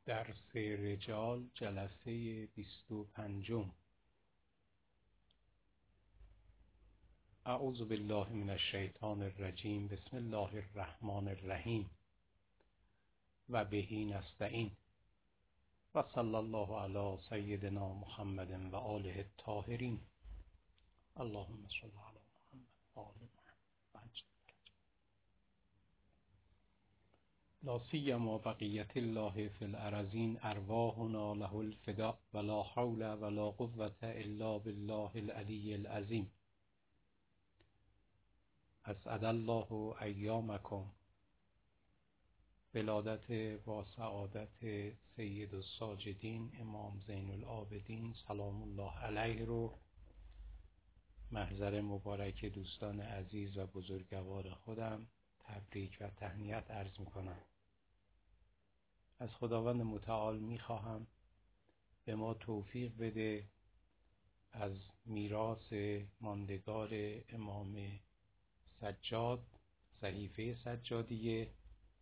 درس رجال جلسه 25. اعوذ بالله من الشیطان الرجیم. بسم الله الرحمن الرحیم و بهی نستعین و صلی الله علی سیدنا محمد و آله الطاهرین. اللهم صل علی محمد و آل محمد. لا سیما بقیت الله فی الارضین ارواحنا له الفداء ولا حول ولا قوة الا بالله العلی العظیم. اسعد الله ایامکم. ولادت با سعادت سید الساجدین امام زین العابدین سلام الله علیه رو محضر مبارک دوستان عزیز و بزرگوار خودم تبریک و تهنیت عرض میکنم. از خداوند متعال میخواهم به ما توفیق بده از میراث ماندگار امام سجاد، صحیفه سجادیه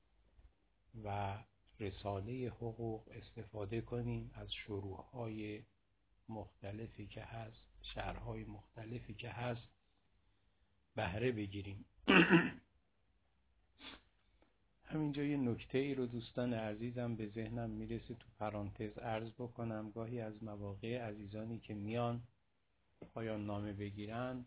و رساله حقوق استفاده کنیم، از شروح‌های مختلفی که هست، شرح‌های مختلفی که هست بهره بگیریم. همینجا یه نکته ای رو دوستان عزیزم به ذهنم میرسه تو پرانتز عرض بکنم. گاهی از مواقع عزیزانی که میان پایان نامه بگیرن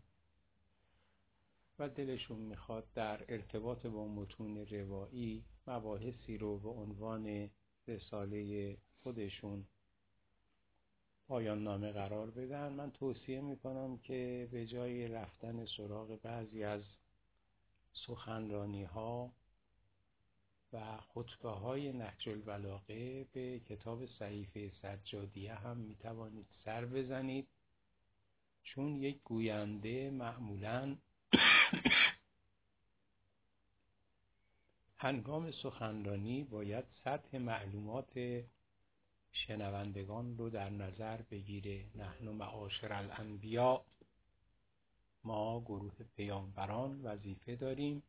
و دلشون میخواد در ارتباط با متون روایی مباحثی رو به عنوان رساله خودشون پایان نامه قرار بدن، من توصیه میکنم که به جای رفتن سراغ بعضی از سخنرانی ها و خطبه های نهج البلاغه به کتاب صحیفه سجادیه هم میتوانید سر بزنید، چون یک گوینده معمولاً هنگام سخنرانی باید سطح معلومات شنوندگان رو در نظر بگیره. نحن معاشر الانبیاء، ما گروه پیامبران وظیفه داریم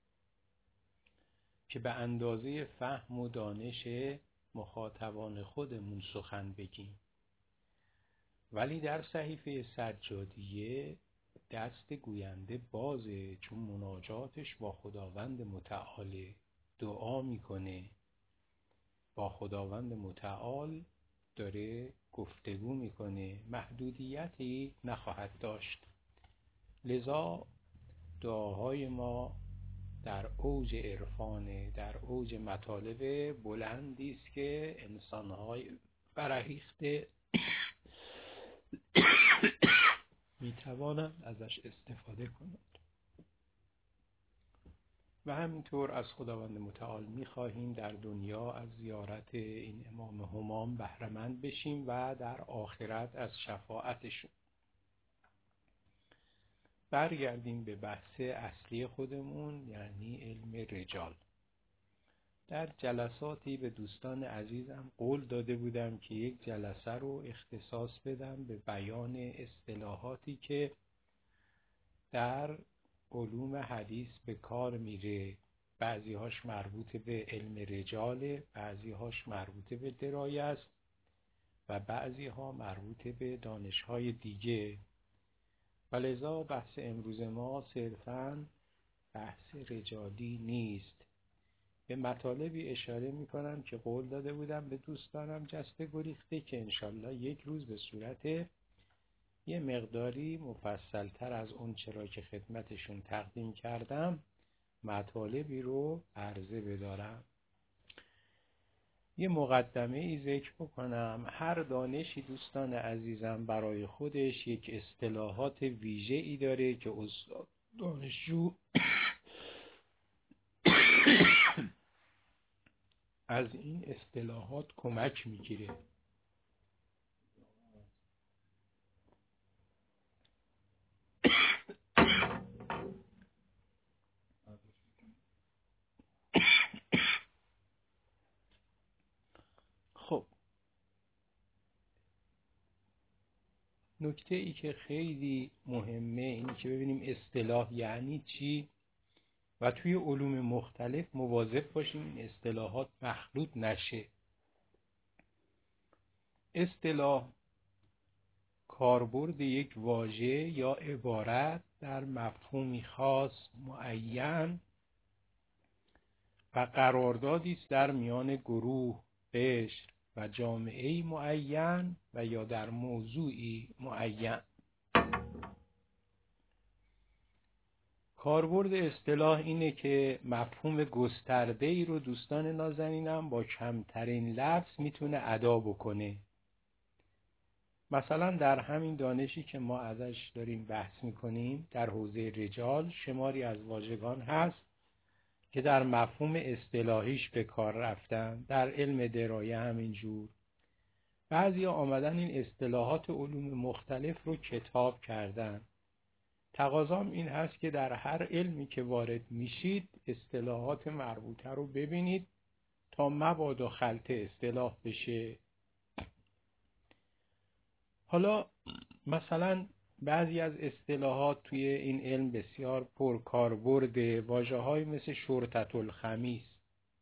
که به اندازه فهم و دانش مخاطبان خودمون سخن بگیم. ولی در صحیفه سجادیه دست گوینده بازه، چون مناجاتش با خداوند متعال دعا میکنه، با خداوند متعال داره گفتگو میکنه، محدودیتی نخواهد داشت. لذا دعاهای ما در اوج عرفانه، در اوج مطالب بلندی است که انسانهای فرهیخته میتوانند ازش استفاده کنند. و همینطور از خداوند متعال میخواهیم در دنیا از زیارت این امام همام بهره‌مند بشیم و در آخرت از شفاعتشون. برگردیم به بحث اصلی خودمون، یعنی علم رجال. در جلساتی به دوستان عزیزم قول داده بودم که یک جلسه رو اختصاص بدم به بیان اصطلاحاتی که در علوم حدیث به کار میره. بعضی هاش مربوط به علم رجاله، بعضی هاش مربوط به درایه است و بعضی ها مربوط به دانش‌های دیگه. ولذا بحث امروز ما صرفاً بحث رجالی نیست. به مطالبی اشاره میکنم که قول داده بودم به دوستانم جسته گریخته که انشالله یک روز به صورت یه مقداری مفصلتر از اون چرا که خدمتشون تقدیم کردم مطالبی رو عرضه بدارم. یه مقدمه ای ذکر بکنم. هر دانشی دوستان عزیزم برای خودش یک اصطلاحات ویژه ای داره که استاد دانشجو از این اصطلاحات کمک میگیره. خب، نکته ای که خیلی مهمه اینه که ببینیم اصطلاح یعنی چی و توی علوم مختلف مواظب باشیم این اصطلاحات مخلوط نشه. اصطلاح کاربرد یک واژه یا عبارت در مفهومی خاص معین و قراردادی است در میان گروه، قشر و جامعه‌ای معین و یا در موضوعی معین. کاربرد اصطلاح اینه که مفهوم گسترده‌ای رو دوستان نازنینم با کمترین لفظ میتونه ادا بکنه. مثلا در همین دانشی که ما ازش داریم بحث میکنیم در حوزه رجال شماری از واژگان هست که در مفهوم اصطلاحیش به کار رفتن. در علم درايه همینجور. بعضی آمدن این اصطلاحات علوم مختلف رو کتاب کردن. تقاضام این هست که در هر علمی که وارد میشید اصطلاحات مربوطه رو ببینید تا مبادا خلط اصطلاح بشه. حالا مثلا بعضی از اصطلاحات توی این علم بسیار پرکاربرد، واژه‌هایی مثل شرطة الخمیس،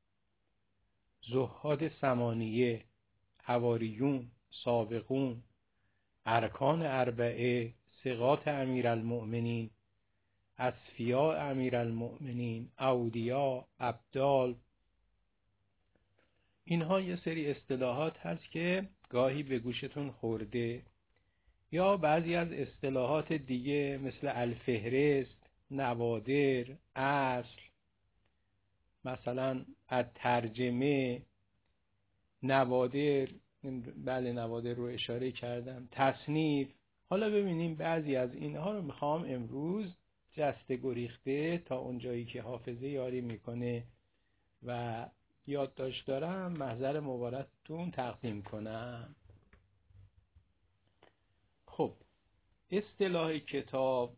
زهاد ثمانیه، حواریون، سابقون، ارکان اربعه، ثقات امیرالمؤمنین، اصفیاء امیرالمؤمنین، اودیا، ابدال. اینها یه سری اصطلاحات هست که گاهی به گوشتون خورده. یا بعضی از اصطلاحات دیگه مثل الفهرست، نوادر، اصل، مثلا الترجمه، نوادر، بله نوادر رو اشاره کردم، تصنیف. حالا ببینیم بعضی از اینها رو میخوام امروز جسته گریخته تا اونجایی که حافظه یاری میکنه و یادداشت دارم محضر مبارکتون تقدیم کنم. خب اصطلاح کتاب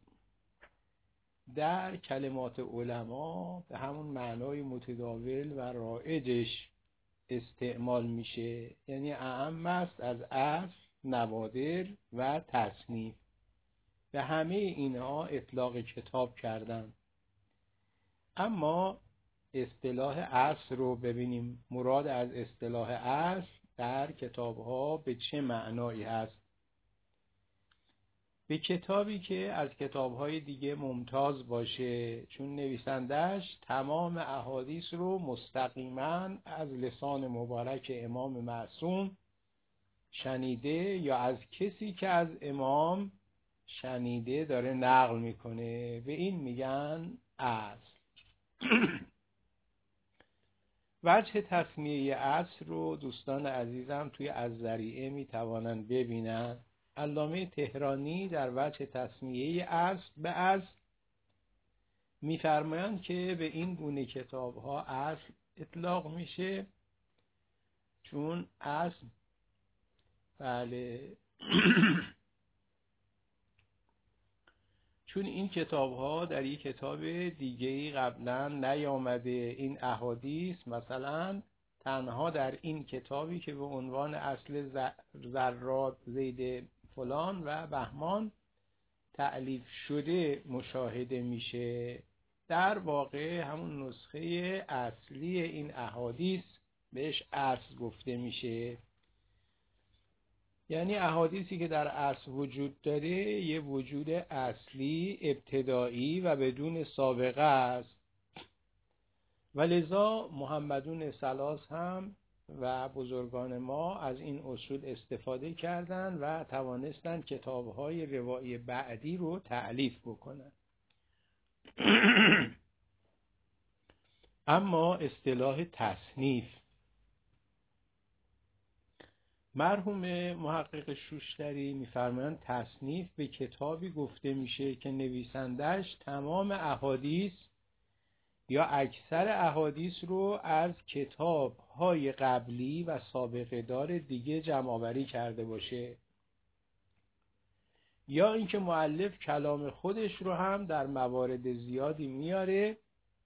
در کلمات علما به همون معنای متداول و رایجش استعمال میشه، یعنی اعم است از اصل، نوادر و تصنیف. به همه اینها اطلاق کتاب کردن. اما اصطلاح اصل رو ببینیم. مراد از اصطلاح اصل در کتاب‌ها به چه معنایی هست؟ به کتابی که از کتاب‌های دیگه ممتاز باشه، چون نویسندش تمام احادیث رو مستقیما از لسان مبارک امام معصوم شنیده یا از کسی که از امام شنیده داره نقل میکنه. به این میگن اصل. وجه تسمیه اصل رو دوستان عزیزم توی الذریعه میتوانند ببینن. علامه طهرانی در وجه تسمیه اصل به اصل میفرمایند که به این گونه کتاب ها اصل اطلاق میشه چون اصل بله چون این کتاب ها در یک کتاب دیگه‌ای قبلا نیامده. این احادیث مثلا تنها در این کتابی که به عنوان اصل ذرات زید فلان و بهمان تألیف شده مشاهده میشه. در واقع همون نسخه اصلی این احادیث بهش اصل گفته میشه. یعنی احادیثی که در اصل وجود داره یه وجود اصلی ابتدایی و بدون سابقه است. و لذا محمدون ثلاث هم و بزرگان ما از این اصول استفاده کردند و توانستند کتاب‌های روایی بعدی رو تألیف بکنند. اما اصطلاح تصنیف، مرحوم محقق شوشتری می‌فرمایند تصنیف به کتابی گفته میشه که نویسندش تمام احادیث یا اکثر احادیث رو از کتاب‌های قبلی و سابقه دار دیگه جمع‌آوری کرده باشه، یا اینکه مؤلف کلام خودش رو هم در موارد زیادی میاره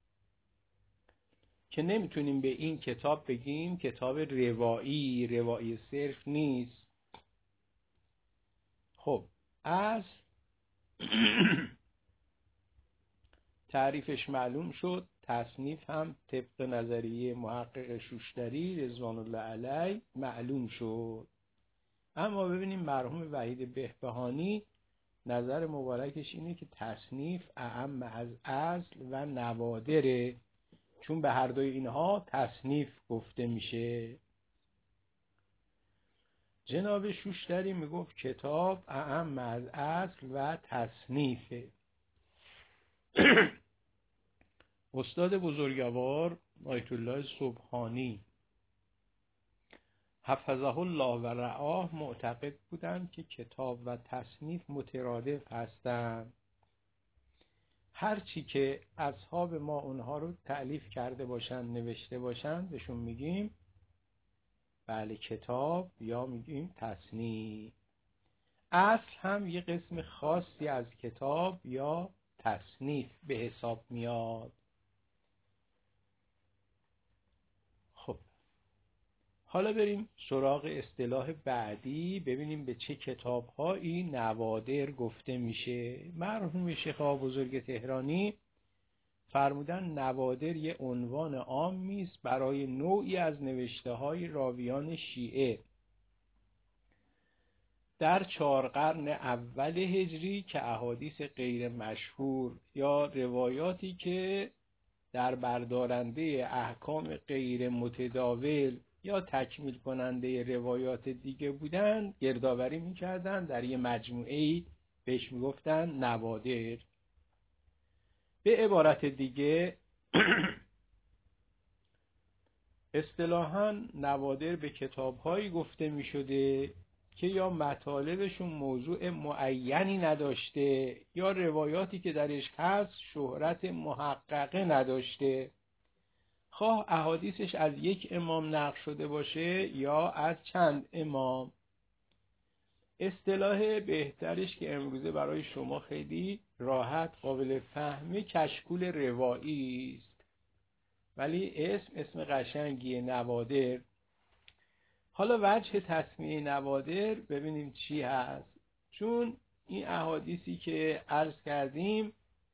که نمیتونیم به این کتاب بگیم کتاب روایی صرف نیست. خب از تعریفش معلوم شد. تصنیف هم طبق نظریه محقق شوشتری رضوان الله علیه معلوم شد. اما ببینیم مرحوم وحید بهبهانی نظر مبارکش اینه که تصنیف اعم از اصل و نوادره، چون به هر دوی اینها تصنیف گفته میشه. جناب شوشتری میگفت کتاب اعم از اصل و تصنیفه. استاد بزرگوار آیت الله سبحانی حفظه الله و رعاه معتقد بودند که کتاب و تصنیف مترادف هستند. هرچی که اصحاب ما اونها رو تألیف کرده باشند، نوشته باشند، بهشون میگیم بله کتاب یا میگیم تصنیف. اصل هم یه قسم خاصی از کتاب یا تصنیف به حساب میاد. خب حالا بریم سراغ اصطلاح بعدی، ببینیم به چه کتاب‌هایی نوادر گفته میشه. مرحوم شیخ آقا بزرگ تهرانی فرمودن نوادر یه عنوان عامی است برای نوعی از نوشته‌های راویان شیعه در 4 قرن اول هجری که احادیث غیر مشهور یا روایاتی که در بردارنده احکام غیر متداول یا تکمیل کننده روایات دیگه بودن گردآوری می‌کردن در یه مجموعه‌ای بهش میگفتن نوادر. به عبارت دیگه اصطلاحاً نوادر به کتاب‌هایی گفته می‌شده که یا مطالبشون موضوع معینی نداشته یا روایاتی که درش هست شهرت محققه نداشته، خواه احادیثش از یک امام نقل شده باشه یا از چند امام. اصطلاح بهترش که امروزه برای شما خیلی راحت قابل فهمه کشکول روایی است، ولی اسم قشنگیه نوادر. حالا وجه تسمیه نوادر ببینیم چی هست. چون این احادیثی که عرض کردیم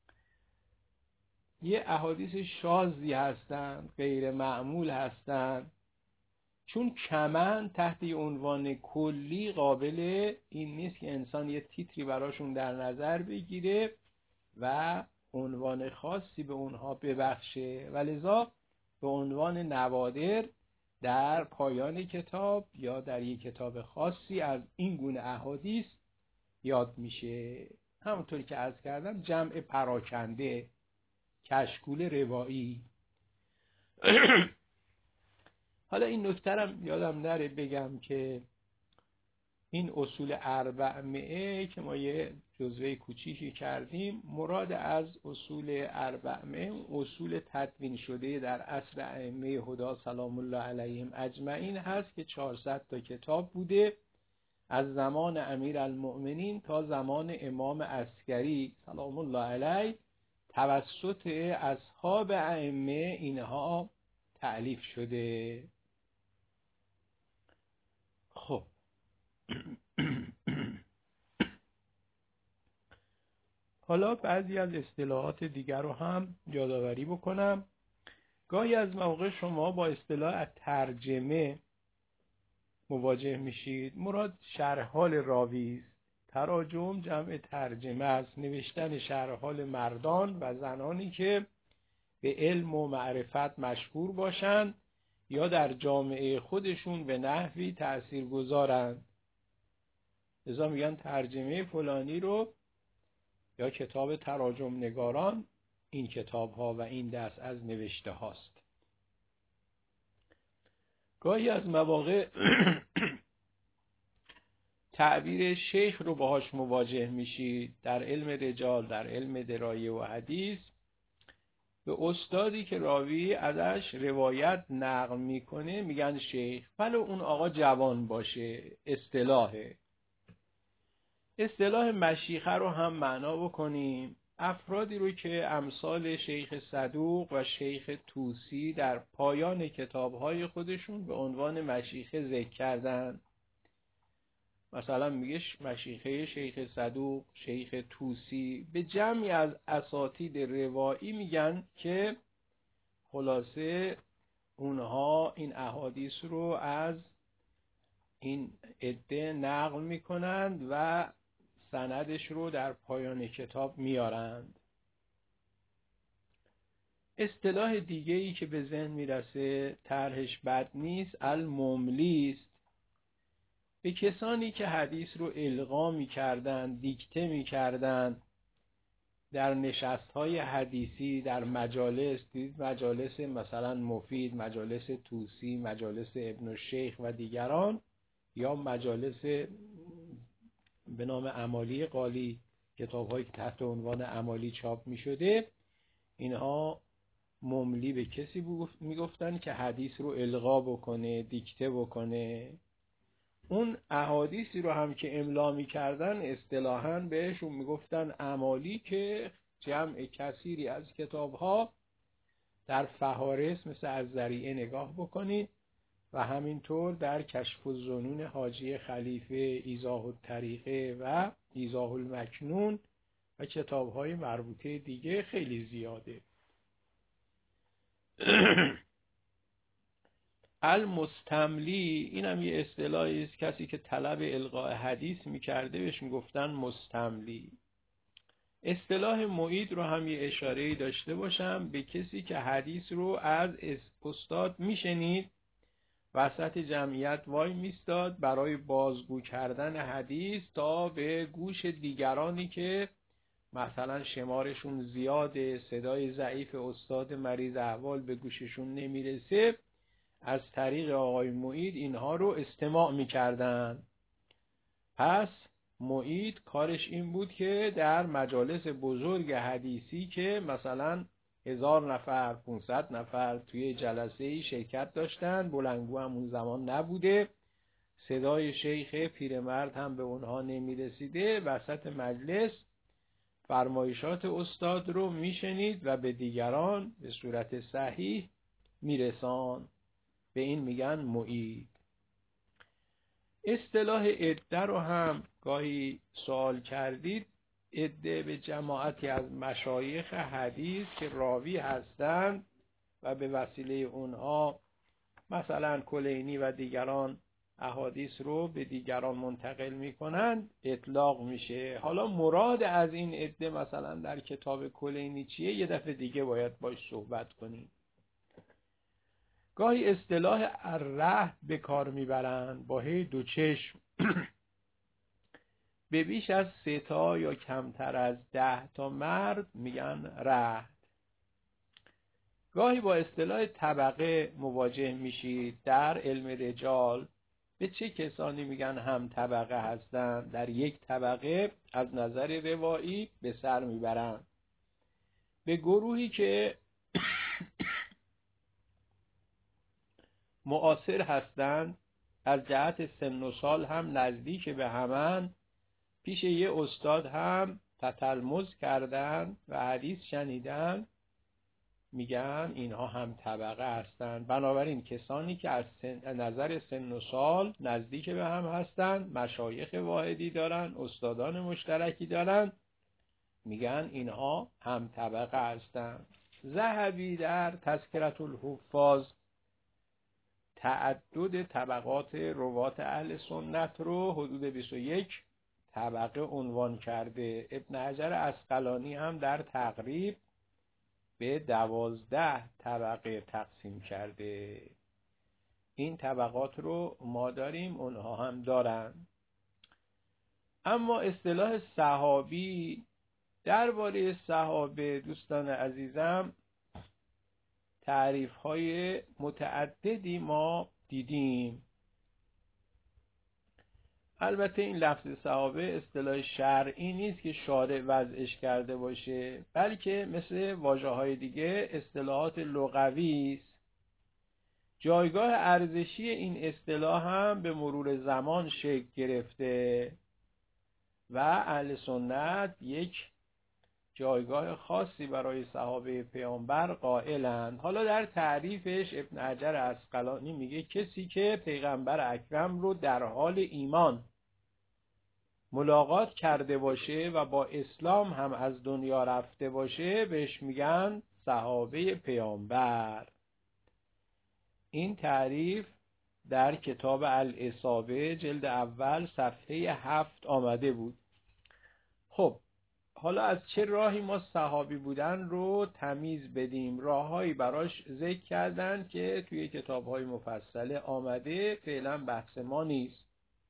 یه احادیث شاذی هستند، غیر معمول هستند، چون کمن تحت یه عنوان کلی قابل این نیست که انسان یه تیتری براشون در نظر بگیره و عنوان خاصی به اونها ببخشه، ولذا به عنوان نوادر در پایان کتاب یا در یک کتاب خاصی از این گونه احادیث یاد میشه. همونطوری که عرض کردم جمع پراکنده، کشکول روایی. حالا این نکترم یادم نره بگم که این اصول 400 که ما یه جزوه کوچیکی کردیم، مراد از اصول 400 اصول تدوین شده در عصر ائمه هدی سلام الله علیهم اجمعین هست که 400 تا کتاب بوده از زمان امیرالمؤمنین تا زمان امام عسکری سلام الله علیه توسط اصحاب ائمه اینها تألیف شده. خب حالا بعضی از اصطلاحات دیگر رو هم یادآوری بکنم. گاهی از مواقع شما با اصطلاح ترجمه مواجه میشید. مراد شرح حال راوی است. تراجم جمع ترجمه است، نوشتن شرح حال مردان و زنانی که به علم و معرفت مشهور باشند یا در جامعه خودشون به نحوی تأثیرگذارند. لذا میگن ترجمه فلانی رو یا کتاب تراجم نگاران این کتاب ها و این دست از نوشته هاست. گاهی از مواقع تعبیر شیخ رو باهاش مواجه میشید. در علم رجال، در علم درایه و حدیث به استادی که راوی ازش روایت نقل میکنه میگن شیخ، ولو اون آقا جوان باشه. اصطلاح مشیخه رو هم معنا بکنیم. افرادی رو که امثال شیخ صدوق و شیخ طوسی در پایان کتاب‌های خودشون به عنوان مشیخه ذکر کردن. مثلا میگه مشیخه شیخ صدوق، شیخ طوسی، به جمعی از اساتید روایی میگن که خلاصه اونها این احادیث رو از این عده نقل میکنند و سندش رو در پایان کتاب میارند. اصطلاح دیگه‌ای که به ذهن میرسه طرحش بد نیست، المملی است. به کسانی که حدیث رو القا میکردند، دیکته میکردند در نشست‌های حدیثی، در مجالس، دید مجالس مثلا مفید، مجالس طوسی، مجالس ابن الشیخ و دیگران، یا مجالس به نام امالی قالی، کتاب‌هایی که تحت عنوان امالی چاپ می‌شده، اینها مملی به کسی میگفتن که حدیث رو القا بکنه، دیکته بکنه. اون احادیثی رو هم که املا می‌کردن اصطلاحاً بهشون میگفتن امالی، که جمع کثیری از کتاب‌ها در فهارس مثل الذریعه نگاه بکنید و همینطور در کشف الظنون حاجی خلیفه، ایضاح الطریقه و ایضاح المکنون و کتاب‌های مربوطه دیگه خیلی زیاده. المستملی این هم یه اصطلاحی است، کسی که طلب القاء حدیث می‌کرده بهش میگفتن مستملی. اصطلاح معید رو هم یه اشاره‌ای داشته باشم، به کسی که حدیث رو از استاد میشنید، وسط جمعیت وای میستاد برای بازگو کردن حدیث تا به گوش دیگرانی که مثلا شمارشون زیاده، صدای ضعیف استاد مریض احوال به گوششون نمیرسه، از طریق آقای معید اینها رو استماع میکردن. پس معید کارش این بود که در مجالس بزرگ حدیثی که مثلا 1000 نفر 500 نفر توی جلسه‌ای شرکت داشتن، بلندگو هم اون زمان نبوده، صدای شیخ پیرمرد هم به اونها نمیرسیده، وسط مجلس فرمایشات استاد رو میشنید و به دیگران به صورت صحیح میرسان. به این میگن معید. اصطلاح عده رو هم گاهی سوال کردید. عده به جماعتی از مشایخ حدیث که راوی هستند و به وسیله اونها مثلا کلینی و دیگران احادیث رو به دیگران منتقل میکنند اطلاق میشه. حالا مراد از این عده مثلا در کتاب کلینی چیه، یه دفعه دیگه باید باش صحبت کنیم. گاهی اصطلاح الرهط به کار میبرند با هی دو چشم به بیش از 3 تا یا کمتر از 10 تا مرد میگن رهط. گاهی با اصطلاح طبقه مواجه میشید. در علم رجال به چه کسانی میگن هم طبقه هستند؟ در یک طبقه از نظر روایی به سر میبرند. به گروهی که معاصر هستند، از جهت سن و سال هم نزدیک به همن، پیش یه استاد هم تتلمذ کردن و حدیث شنیدن، میگن اینها هم طبقه هستند. بنابراین کسانی که از نظر سن و سال نزدیک به هم هستند، مشایخ واحدی دارن، استادان مشترکی دارن، میگن اینها هم طبقه هستند. ذهبی در تذکرة الحفاظ تعدد طبقات روات اهل سنت رو حدود 21 طبقه عنوان کرده. ابن حجر عسقلانی هم در تقریب به 12 طبقه تقسیم کرده. این طبقات رو ما داریم، اونها هم دارن. اما اصطلاح صحابی، درباره صحابه دوستان عزیزم تعریف‌های متعددی ما دیدیم. البته این لفظ صحابه اصطلاح شرعی نیست که شارع وضعش کرده باشه، بلکه مثل واژه‌های دیگه اصطلاحات لغوی است. جایگاه ارزشی این اصطلاح هم به مرور زمان شکل گرفته و اهل سنت یک جایگاه خاصی برای صحابه پیامبر قائلند. حالا در تعریفش ابن حجر عسقلانی میگه کسی که پیغمبر اکرم رو در حال ایمان ملاقات کرده باشه و با اسلام هم از دنیا رفته باشه بهش میگن صحابه پیامبر. این تعریف در کتاب الاصابه جلد اول صفحه 7 آمده بود. خب حالا از چه راهی ما صحابی بودن رو تمیز بدیم؟ راههایی براش ذکر کردن که توی کتاب‌های مفصله آمده، فعلا بحث ما نیست.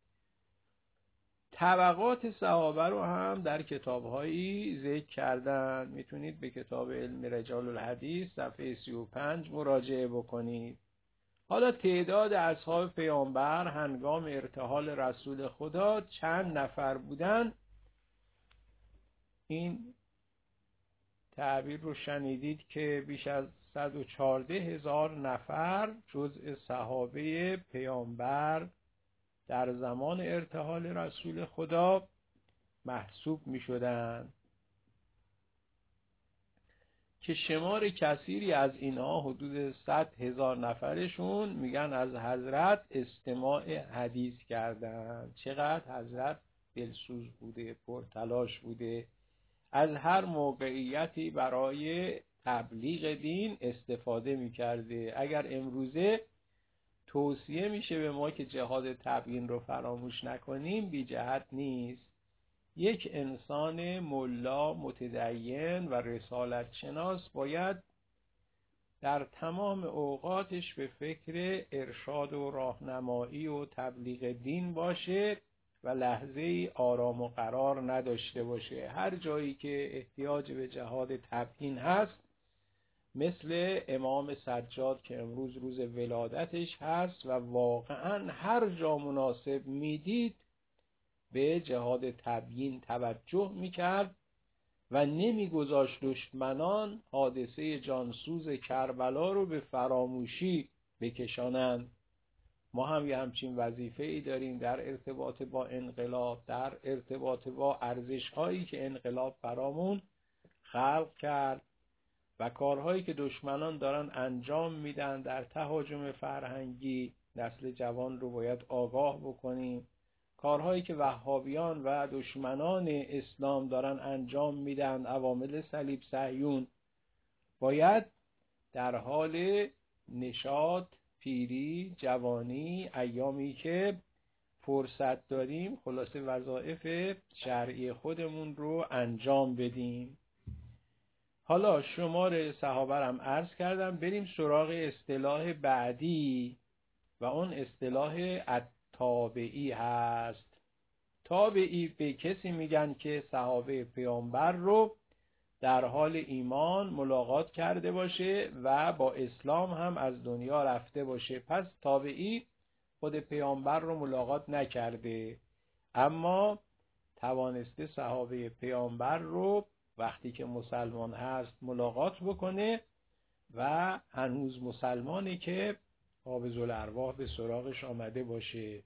طبقات صحابه رو هم در کتاب‌هایی ذکر کردن، میتونید به کتاب علم رجال الحدیث صفحه 35 مراجعه بکنید. حالا تعداد اصحاب پیامبر هنگام ارتحال رسول خدا چند نفر بودن؟ این تعبیر رو شنیدید که بیش از 114,000 نفر جزء صحابه پیامبر در زمان ارتحال رسول خدا محسوب می شدن که شمار کثیری از اینها حدود 100,000 نفرشون میگن از حضرت استماع حدیث کردن. چقدر حضرت دلسوز بوده، پرتلاش بوده، از هر موقعیتی برای تبلیغ دین استفاده میکرده. اگر امروزه توصیه میشه به ما که جهاد تبیین رو فراموش نکنیم، بی جهت نیست. یک انسان ملا متدین و رسالت شناس باید در تمام اوقاتش به فکر ارشاد و راهنمایی و تبلیغ دین باشه و لحظه‌ای آرام و قرار نداشته باشه. هر جایی که احتیاج به جهاد تبیین هست، مثل امام سجاد که امروز روز ولادتش هست و واقعا هر جا مناسب میدید به جهاد تبیین توجه میکرد و نمیگذاشت دشمنان حادثه جانسوز کربلا رو به فراموشی بکشانند. ما هم یه همچین وظیفه‌ای داریم در ارتباط با انقلاب، در ارتباط با ارزش‌هایی که انقلاب برامون خلق کرد و کارهایی که دشمنان دارن انجام میدن در تهاجم فرهنگی. نسل جوان رو باید آگاه بکنیم. کارهایی که وهابیان و دشمنان اسلام دارن انجام میدن، عوامل صلیب صهیون، باید در حال نشاط، پیری، جوانی، ایامی که فرصت داریم خلاصه وظایف شرعی خودمون رو انجام بدیم. حالا شمار صحابه هم عرض کردم، بریم سراغ اصطلاح بعدی و اون اصطلاح التابعی هست. تابعی به کسی میگن که صحابه پیامبر رو در حال ایمان ملاقات کرده باشه و با اسلام هم از دنیا رفته باشه. پس تابعی خود پیامبر رو ملاقات نکرده، اما توانسته صحابه پیامبر رو وقتی که مسلمان هست ملاقات بکنه و هنوز مسلمانی که قابض الارواح به سراغش آمده باشه.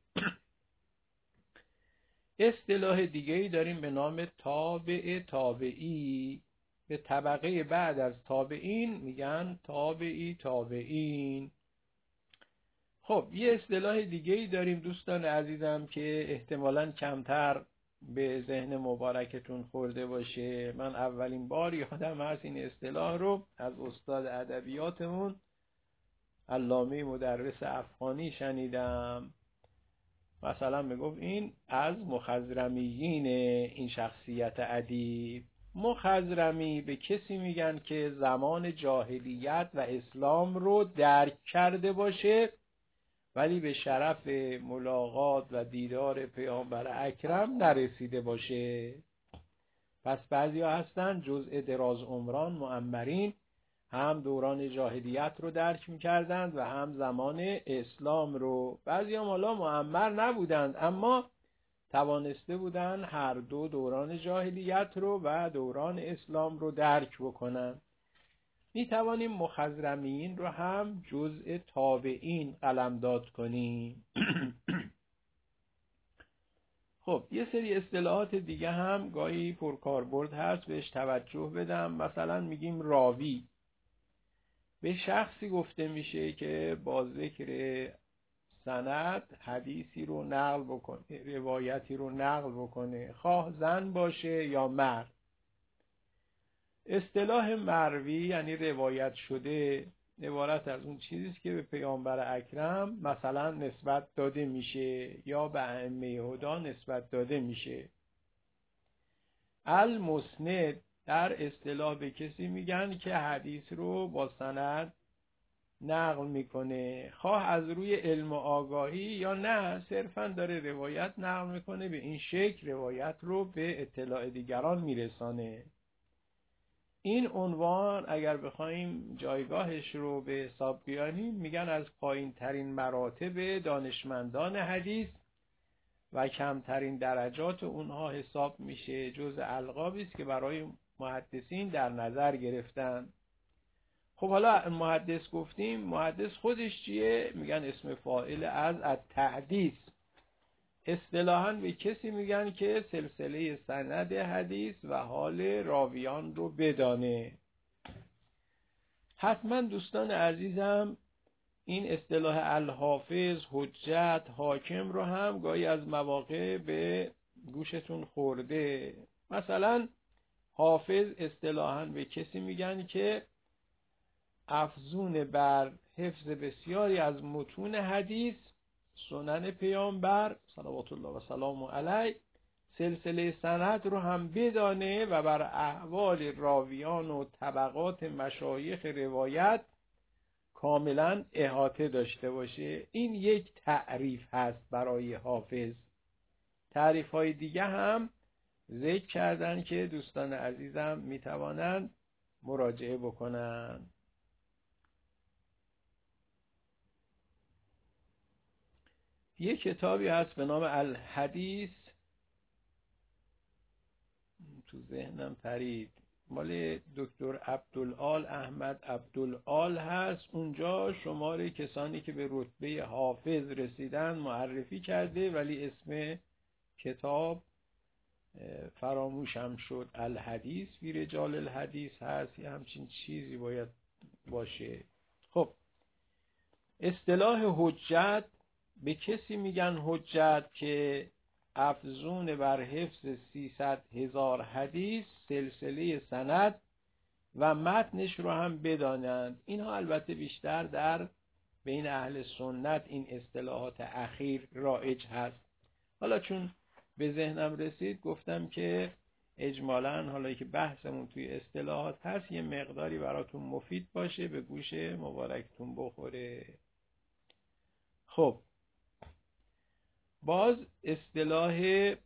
اصطلاح دیگه‌ای داریم به نام تابع تابعی. به طبقه بعد از تابعین میگن تابعی تابعین. خب یه اصطلاح دیگه‌ای داریم دوستان عزیزم که احتمالاً کمتر به ذهن مبارکتون خورده باشه. من اولین بار یادم هست این اصطلاح رو از استاد ادبیاتمون علامه مدرس افغانی شنیدم. مثلا میگفت این از مخضرمیین این شخصیت ادیب. مخضرمی به کسی میگن که زمان جاهلیت و اسلام رو درک کرده باشه ولی به شرف ملاقات و دیدار پیامبر اکرم نرسیده باشه. پس بعضیا هستن جزء دراز عمران معمرین، هم دوران جاهلیت رو درک می‌کردند و هم زمان اسلام رو. بعضیا حالا معمر نبودند اما توانسته بودند هر دو دوران جاهلیت رو و دوران اسلام رو درک بکنن. می توانیم مخضرمین رو هم جزء تابعین قلمداد کنیم. خب یه سری اصطلاحات دیگه هم گاهی پرکاربرد هست بهش توجه بدم. مثلا میگیم راوی. به شخصی گفته میشه که با ذکر سند حدیثی رو نقل بکنه، روایتی رو نقل بکنه، خواه زن باشه یا مرد. اصطلاح مروی یعنی روایت شده عبارت از اون چیزیست که به پیامبر اکرم مثلا نسبت داده میشه یا به ائمه هدا نسبت داده میشه. المسند در اصطلاح به کسی میگن که حدیث رو با سند نقل میکنه، خواه از روی علم و آگاهی یا نه صرفا داره روایت نقل میکنه، به این شکل روایت رو به اطلاع دیگران میرسانه. این عنوان اگر بخوایم جایگاهش رو به حساب بیاریم میگن از پایین ترین مراتب دانشمندان حدیث و کمترین درجات اونها حساب میشه، جز القابی است که برای محدثین در نظر گرفتن. خب حالا محدث گفتیم، محدث خودش چیه؟ میگن اسم فاعل از التحدیث. اصطلاحاً به کسی میگن که سلسله سند حدیث و حال راویان رو بدانه. حتما دوستان عزیزم این اصطلاح الحافظ، حجت، حاکم رو هم گاهی از مواقع به گوشتون خورده. مثلا حافظ اصطلاحاً به کسی میگن که افزون بر حفظ بسیاری از متون حدیث، سنن پیامبر صلوات الله و سلام علیه، سلسله سند رو هم بدانه و بر احوال راویان و طبقات مشایخ روایت کاملا احاطه داشته باشه. این یک تعریف هست برای حافظ. تعریف های دیگه هم ذکر کردن که دوستان عزیزم میتوانند مراجعه بکنن. یک کتابی هست به نام الحدیث، تو ذهنم پرید، مال دکتر عبدالآل احمد عبدالآل هست. اونجا شمار کسانی که به رتبه حافظ رسیدن معرفی کرده، ولی اسم کتاب فراموشم شد. الحدیث فی رجال الحدیث هست، یه همچین چیزی باید باشه. خب اصطلاح حجت به کسی میگن حجت که افزون بر حفظ 300,000 حدیث، سلسله سند و متنش رو هم بدانند. اینها البته بیشتر در بین اهل سنت این اصطلاحات اخیر رایج هست. حالا چون به ذهنم رسید گفتم که اجمالاً حالا که بحثمون توی اصطلاحات هست یه مقداری براتون مفید باشه، به گوش مبارکتون بخوره. خب باز اصطلاح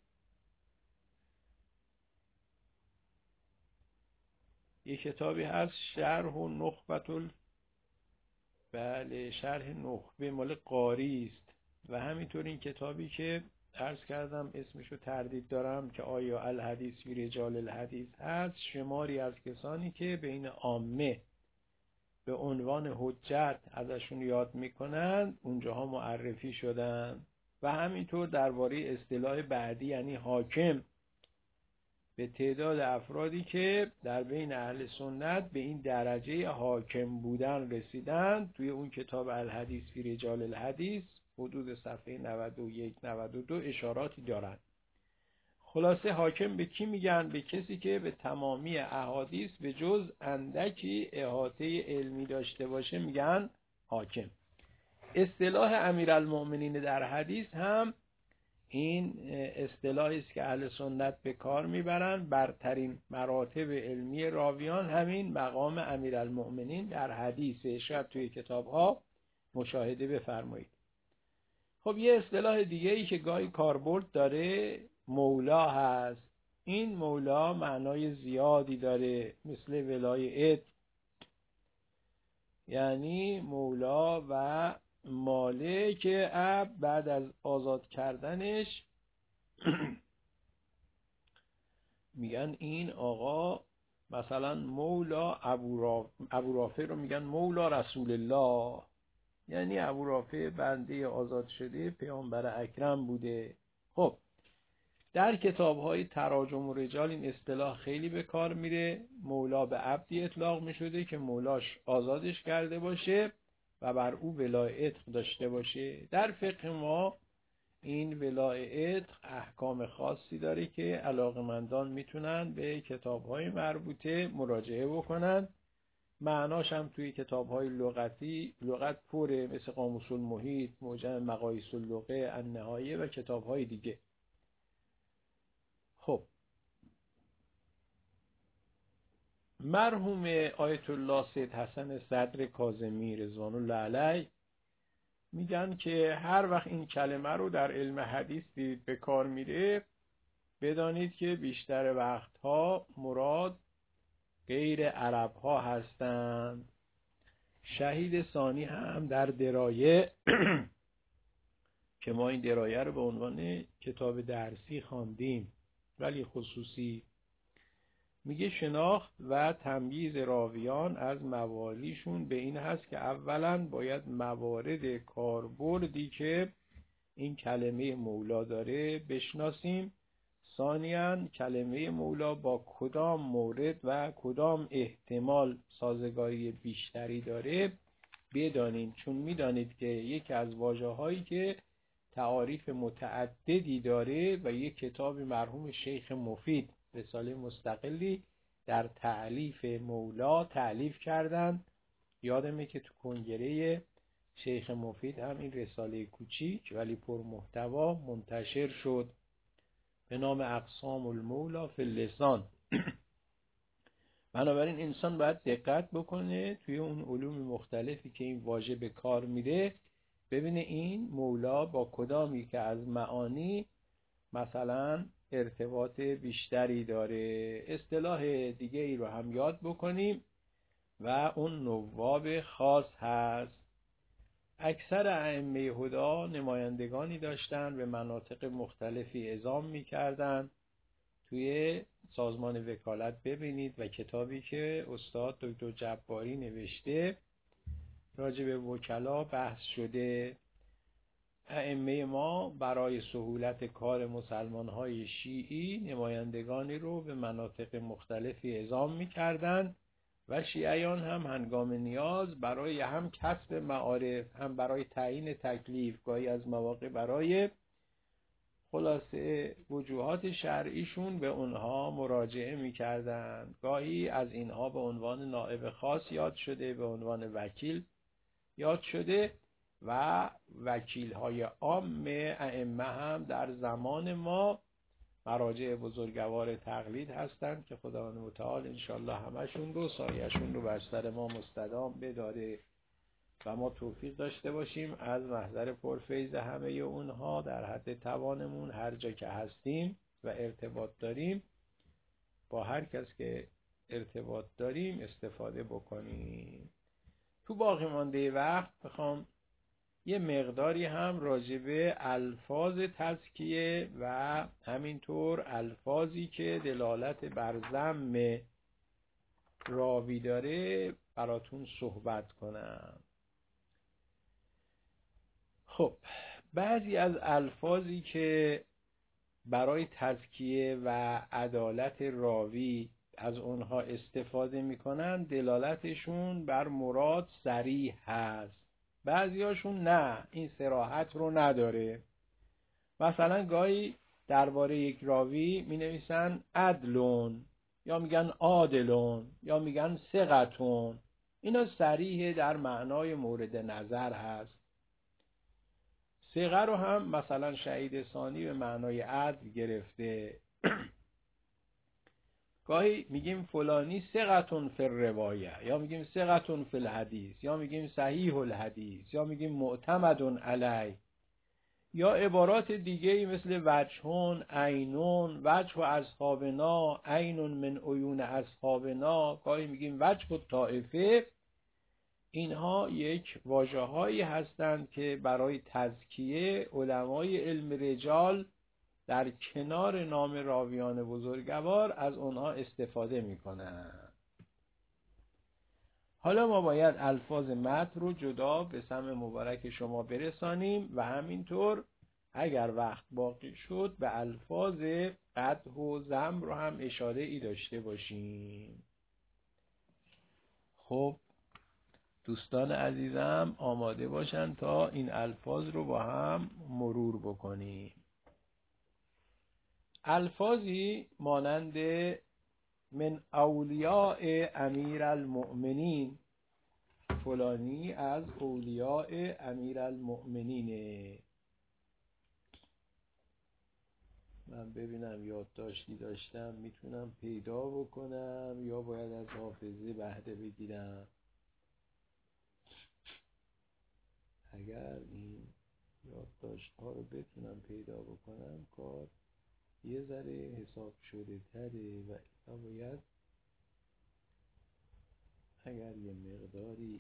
یک کتابی هست شرح و بله شرح نخبه، مال قاری است. و همینطور این کتابی که عرض کردم اسمشو تردید دارم که آیا الحدیث فی رجال الحدیث هست، شماری از کسانی که بین عامه به عنوان حجت ازشون یاد میکنن اونجاها معرفی شدن. و همینطور درباره اصطلاح بعدی یعنی حاکم، به تعداد افرادی که در بین اهل سنت به این درجه حاکم بودن رسیدن توی اون کتاب الحدیث فی رجال الحدیث حدود صفحه 91-92 اشاراتی دارن. خلاصه حاکم به کی میگن؟ به کسی که به تمامی احادیث به جز اندکی احاطه علمی داشته باشه میگن حاکم. اصطلاح امیرالمؤمنین در حدیث هم این اصطلاحی است که اهل سنت به کار میبرن. برترین مراتب علمی راویان همین مقام امیرالمؤمنین در حدیثه، شاید توی کتاب‌ها مشاهده بفرمایید. خب یه اصطلاح دیگه ای که گاهی کاربرد داره مولا هست. این مولا معنای زیادی داره، مثل ولایت، یعنی مولا و مالک عبد بعد از آزاد کردنش میگن این آقا مثلا مولا ابو رافع رو میگن مولا رسول الله، یعنی ابو رافع بنده آزاد شده پیامبر اکرم بوده. خب در کتاب‌های تراجم و رجال این اصطلاح خیلی به کار میره. مولا به عبدی اطلاق میشده که مولاش آزادش کرده باشه و بر او ولایت داشته باشه. در فقه ما این ولایت احکام خاصی داره که علاقمندان میتونن به کتاب‌های مربوطه مراجعه بکنن. معناش هم توی کتاب‌های لغت پره، مثل قاموس المحیط، معجم مقاییس اللغه، النهایه و کتاب‌های دیگه. خب مرحوم آیت الله سید حسن صدر کاظمی رضوان الله علیه میگن که هر وقت این کلمه رو در علم حدیث دیدید به کار میره، بدانید که بیشتر وقتها مراد غیر عرب ها هستند. شهید ثانی هم در درایه که ما این درایه رو به عنوان کتاب درسی خواندیم ولی خصوصی، میگه شناخت و تمییز راویان از موالیشون به این هست که اولا باید موارد کاربردی که این کلمه مولا داره بشناسیم، ثانیاً کلمه مولا با کدام مورد و کدام احتمال سازگاری بیشتری داره بدانیم، چون میدانید که یکی از واژه‌هایی که تعاریف متعددی داره و یک کتاب مرحوم شیخ مفید رساله مستقلی در تعلیف مولا تعلیف کردند. یادمه که تو کنگره شیخ مفید هم این رساله کوچیک ولی پر محتوا منتشر شد به نام اقسام المولا فی اللسان. بنابراین انسان باید دقت بکنه توی اون علوم مختلفی که این واژه به کار میره، ببینه این مولا با کدامی که از معانی مثلا ارتباط بیشتری داره. اصطلاح دیگه ای رو هم یاد بکنیم و اون نواب خاص هست. اکثر ائمه هدا نمایندگانی داشتن به مناطق مختلفی اعزام می‌کردند. توی سازمان وکالت ببینید و کتابی که استاد دکتر جباری نوشته راجع به وکلا بحث شده. ائمه ما برای سهولت کار مسلمان‌های شیعی نمایندگانی رو به مناطق مختلفی اعزام می‌کردند و شیعیان هم هنگام نیاز برای هم کسب معارف، هم برای تعیین تکلیف، گاهی از مواقع برای خلاصه وجوهات شرعیشون به اونها مراجعه می‌کردند. گاهی از اینها به عنوان نائب خاص یاد شده، به عنوان وکیل یاد شده و وکیل‌های عام ائمه هم در زمان ما مراجع بزرگوار تقلید هستند که خداوند متعال انشالله همشون رو سایه‌شون رو بر سر ما مستدام بداره و ما توفیق داشته باشیم از محضر پرفیض همه اونها در حد توانمون هر جا که هستیم و ارتباط داریم با هر کس که ارتباط داریم استفاده بکنیم. تو باقی مانده وقت بخوام یه مقداری هم راجع به الفاظ تزکیه و همینطور الفاظی که دلالت بر ذم راوی داره براتون صحبت کنم. خب بعضی از الفاظی که برای تزکیه و عدالت راوی از اونها استفاده میکنن دلالتشون بر مراد صریح هست، بعضیاشون نه، این صراحت رو نداره. مثلا گاهی درباره یک راوی می نویسن عدلون یا میگن عادلون یا میگن ثقتون، اینا صریح در معنای مورد نظر هست. ثقه رو هم مثلا شهید ثانی به معنای عدل گرفته. گاهی میگیم فلانی ثقتون فی الروایه یا میگیم ثقتون فی الحدیث یا میگیم صحیح الحدیث یا میگیم معتمدون علی، یا عبارات دیگه مثل وجهون، عینون، وجه اصحابنا، عینون من عیون اصحابنا، گاهی میگیم وجه الطائفه. اینها یک واژه‌هایی هستند که برای تزکیه علمای علم رجال در کنار نام راویان بزرگوار از اونها استفاده میکنند. حالا ما باید الفاظ متن رو جدا به سمع مبارک شما برسانیم و همینطور اگر وقت باقی شد به الفاظ قدح و ذم رو هم اشاره ای داشته باشیم. خب دوستان عزیزم آماده باشن تا این الفاظ رو با هم مرور بکنیم. الفاظی مانند من اولیاء امیر المؤمنین، فلانی از اولیاء امیر المؤمنینه. من ببینم یادداشتی داشتم میتونم پیدا بکنم یا باید از حافظه بهره بگیرم. اگر این یادداشت ها رو بتونم پیدا بکنم کار یه ذره حساب شده تره و اینا باید اگر یه مقداری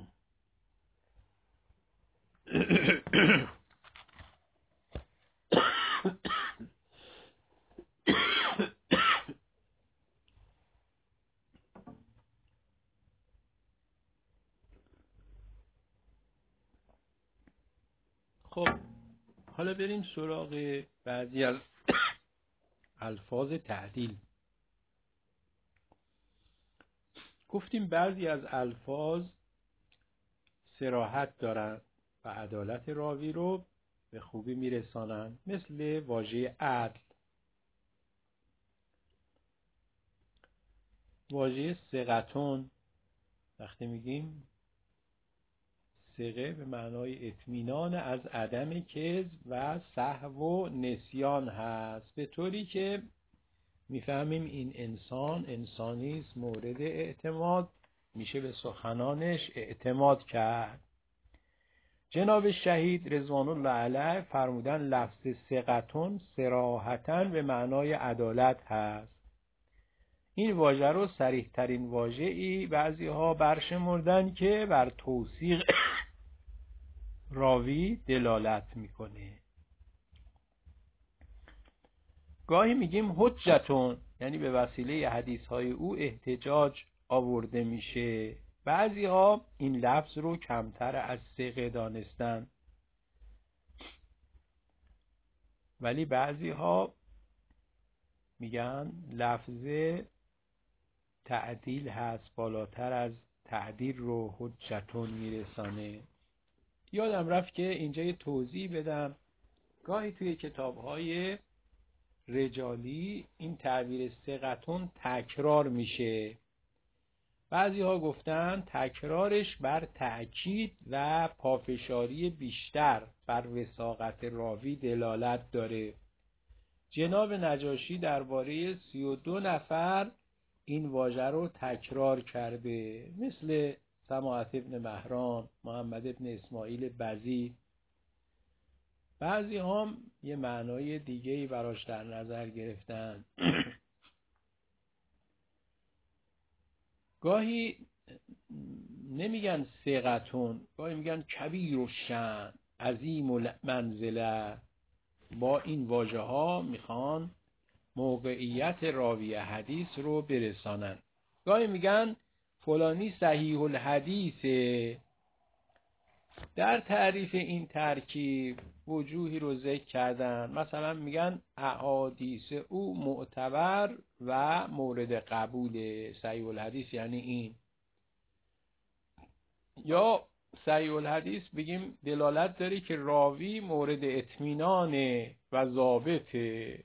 خب حالا بریم سراغ بعضی از الفاظ تعدیل. گفتیم بعضی از الفاظ صراحت دارن و عدالت راوی رو به خوبی میرسانن، مثل واژه عدل. واژه ثقتون، وقتی میگیم ثقه به معنای اطمینان از عدم کذب و سهو و نسیان هست، به طوری که میفهمیم این انسان انسانی است مورد اعتماد، میشه به سخنانش اعتماد کرد. جناب شهید رضوان الله علیه فرمودن لفظ ثقتون صراحتاً به معنای عدالت هست. این واژه رو صریح ترین واژه‌ای بعضی ها برشمردن که بر توثیق راوی دلالت میکنه. گاهی میگیم حجتون، یعنی به وسیله حدیث های او احتجاج آورده میشه. بعضی ها این لفظ رو کمتر از ثقه دانستن، ولی بعضی ها میگن لفظ تعدیل هست، بالاتر از تعدیل رو حجتون میرسانه. یادم رفت که اینجا یه توضیح بدم. گاهی توی کتاب‌های رجالی این تعبیر ثقتون تکرار میشه. بعضی ها گفتن تکرارش بر تأکید و پافشاری بیشتر بر وثاقت راوی دلالت داره. جناب نجاشی درباره 32 نفر این واژه رو تکرار کرده، مثل سماحت ابن مهران، محمد ابن اسماعیل بزی. بعضی هم یه معنای دیگه‌ای براش در نظر گرفتن. گاهی نمیگن ثقتون، گاهی میگن کبیر الشأن، عظیم المنزله. با این واژه ها میخوان موقعیت راوی حدیث رو برسانن. گاهی میگن فلانی صحیح الحدیثه. در تعریف این ترکیب وجوهی رو ذکر کردن، مثلا میگن احادیث او معتبر و مورد قبول. صحیح الحدیث یعنی این. یا صحیح الحدیث بگیم دلالت داره که راوی مورد اطمینانه و ضابطه.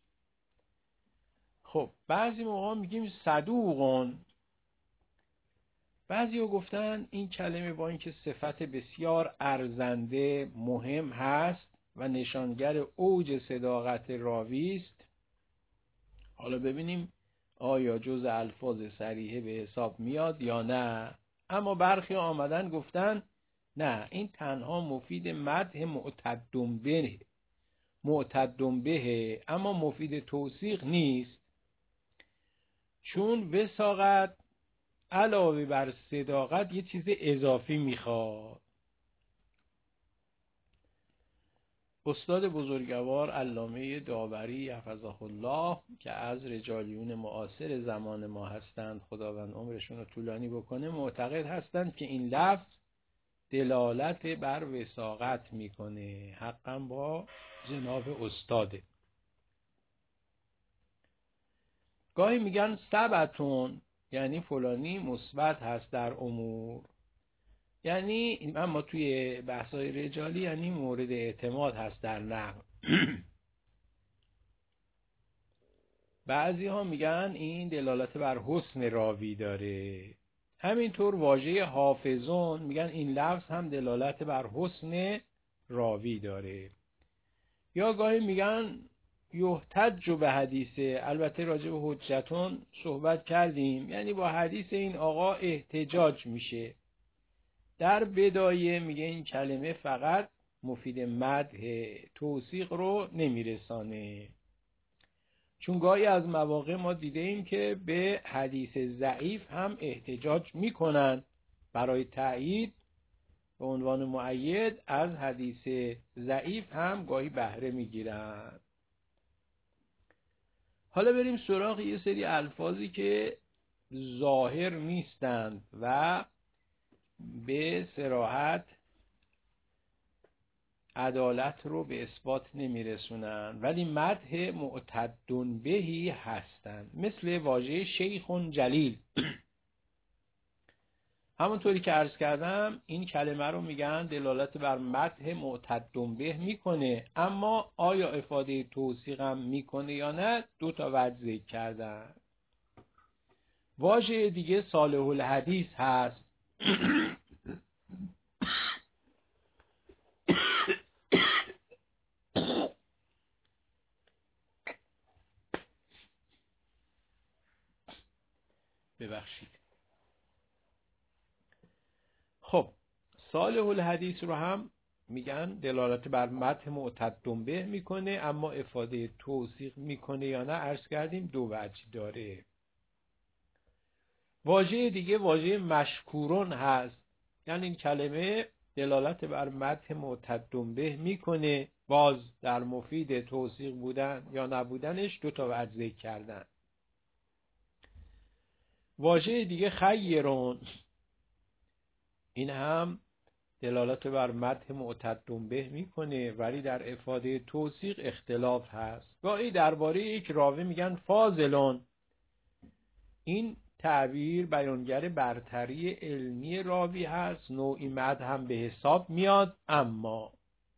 خب بعضی موقع میگیم صدوقون. بعضی ها گفتن این کلمه با اینکه صفت بسیار ارزنده مهم هست و نشانگر اوج صداقت راوی است، حالا ببینیم آیا جز الفاظ صریحه به حساب میاد یا نه. اما برخی آمدن گفتن نه، این تنها مفید مدح معتدم به، اما مفید توثیق نیست، چون وثاقت علاوه بر صداقت یه چیز اضافی میخواد. استاد بزرگوار علامه داوری حفظه الله که از رجالیون معاصر زمان ما هستند، خداوند عمرشون رو طولانی بکنه، معتقد هستند که این لفظ دلالت بر وثاقت میکنه. حقا با جناب استاده. گاهی میگن ثبتون، یعنی فلانی مثبت هست در امور، یعنی اما توی بحث‌های رجالی یعنی مورد اعتماد هست در نقل. بعضی ها میگن این دلالت بر حسن راوی داره. همینطور واژه حافظون میگن این لفظ هم دلالت بر حسن راوی داره. یا گاهی میگن یحتج به حدیثه. البته راجع به حجتون صحبت کردیم، یعنی با حدیث این آقا احتجاج میشه. در بدایه میگه این کلمه فقط مفید مدح، توثیق رو نمیرسانه. چون گاهی از مواقع ما دیده ایم که به حدیث ضعیف هم احتجاج میکنن برای تأیید، به عنوان مؤید از حدیث ضعیف هم گاهی بهره میگیرن. حالا بریم سراغ یه سری الفاظی که ظاهر نیستند و به صراحت عدالت رو به اثبات نمیرسونن ولی مدح معتد بهی هستند، مثل واژه شیخ جلیل. همونطوری که عرض کردم این کلمه رو میگن دلالت بر مدح معتد به میکنه، اما آیا افاده توثیق هم میکنه یا نه، دو تا وجه ذکر کردن. واژه دیگه صالح الحدیث هست. ببخشید. خب صالح الحدیث رو هم میگن دلالت بر مدح معتد به میکنه، اما افاده توثیق میکنه یا نه عرض کردیم دو وجه داره. واژه دیگه واژه مشکورون هست، یعنی این کلمه دلالت بر مدح معتد به میکنه، باز در مفید توثیق بودن یا نبودنش دو تا وجه ذکر کردن. واژه دیگه خیرون، این هم دلالت بر مدح معتد به میکنه ولی در افاده توثیق اختلاف هست. گاهی درباره یک راوی میگن فاضلون. این تعبیر بیانگر برتری علمی راوی هست، نوعی مدح هم به حساب میاد. اما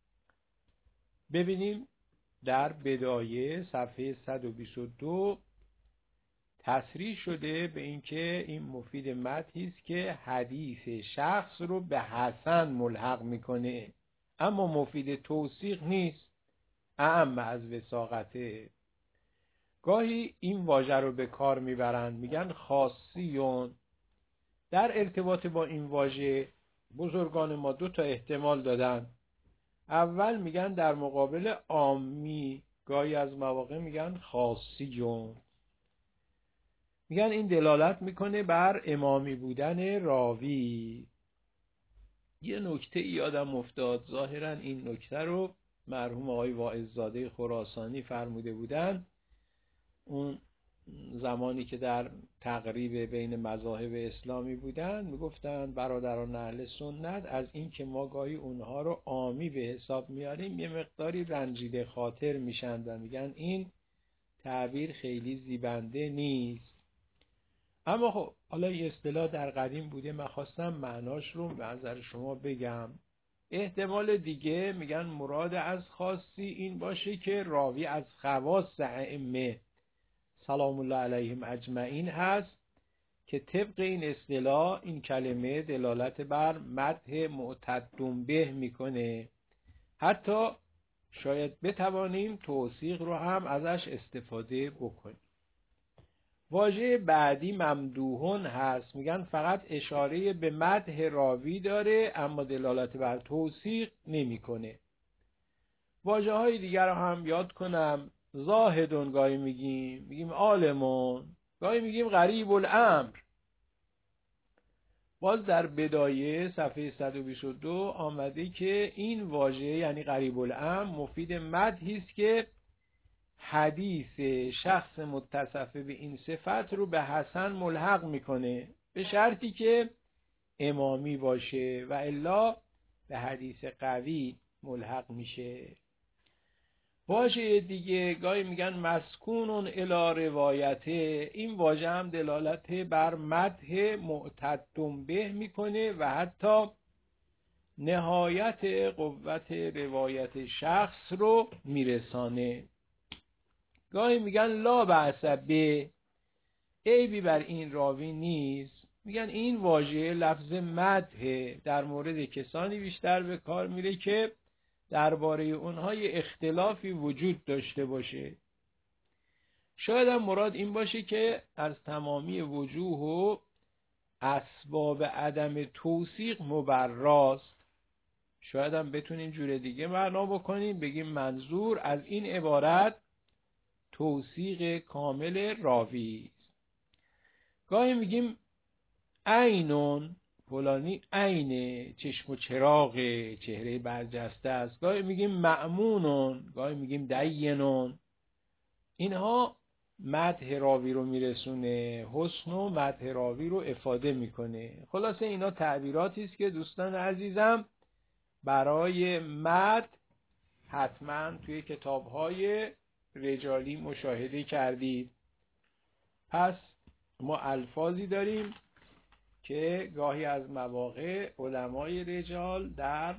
ببینیم در بدایه صفحه 122 تصریح شده به اینکه این مفید مدحی است که حدیث شخص رو به حسن ملحق میکنه، اما مفید توثیق نیست، اعم از وثاقته. گاهی این واژه رو به کار میبرن، میگن خاصیون. در ارتباط با این واژه بزرگان ما دو تا احتمال دادن. اول میگن در مقابل عامی، گاهی از مواقع میگن خاصیون. میگن این دلالت میکنه بر امامی بودن راوی. یه نکته یادم افتاد، ظاهرا این نکته رو مرحوم آقای واعظ‌زاده خراسانی فرموده بودن اون زمانی که در تقریب بین مذاهب اسلامی بودن. میگفتن برادران اهل سنت از این که ما گاهی اونها رو عامی به حساب میاریم یه مقداری رنجیده خاطر میشن و میگن این تعبیر خیلی زیبنده نیست. اما خب حالا این اصطلاح در قدیم بوده، من خواستم معناش رو به نظر شما بگم. احتمال دیگه میگن مراد از خاصی این باشه که راوی از خواص ائمه سلام الله علیهم اجمعین هست که طبق این اصطلاح این کلمه دلالت بر مدح معتد به میکنه. حتی شاید بتوانیم توثیق رو هم ازش استفاده بکنیم. واژه بعدی ممدوحون هست، میگن فقط اشاره به مدح راوی داره اما دلالت بر توثیق نمیکنه. واژه های دیگر رو هم یاد کنم. زاهدون گاهی میگیم عالمون، گاهی میگیم غریب الامر. باز در بدایه صفحه 122 آمده که این واژه یعنی غریب الامر مفید مدحی است که حدیث شخص متصف به این صفت رو به حسن ملحق میکنه، به شرطی که امامی باشه و الا به حدیث قوی ملحق میشه. واژه دیگه گاهی میگن مسکونون الی روایته. این واژه هم دلالت بر مدح معتد به میکنه و حتی نهایت قوت روایت شخص رو میرسانه. گاهی میگن لا بأس به، عیبی بر این راوی نیست. میگن این واژه لفظ مدح در مورد کسانی بیشتر به کار میره که درباره اونها یه اختلافی وجود داشته باشه. شاید هم مراد این باشه که از تمامی وجوه و اسباب عدم توثیق مبراست. شاید هم بتونیم جور دیگه معنا بکنیم، بگیم منظور از این عبارت توثیق کامل راوی است. گاهی میگیم عینون، فلانی عینه، چشم و چراغ، چهره برجسته است. گاهی میگیم مأمونون، گاهی میگیم دینون. اینها مدح راوی رو میرسونه، حسن و مدح راوی رو افاده میکنه. خلاصه اینا تعبیراتی است که دوستان عزیزم برای مدح حتما توی کتاب‌های رجالی مشاهده کردید. پس ما الفاظی داریم که گاهی از مواقع علمای رجال در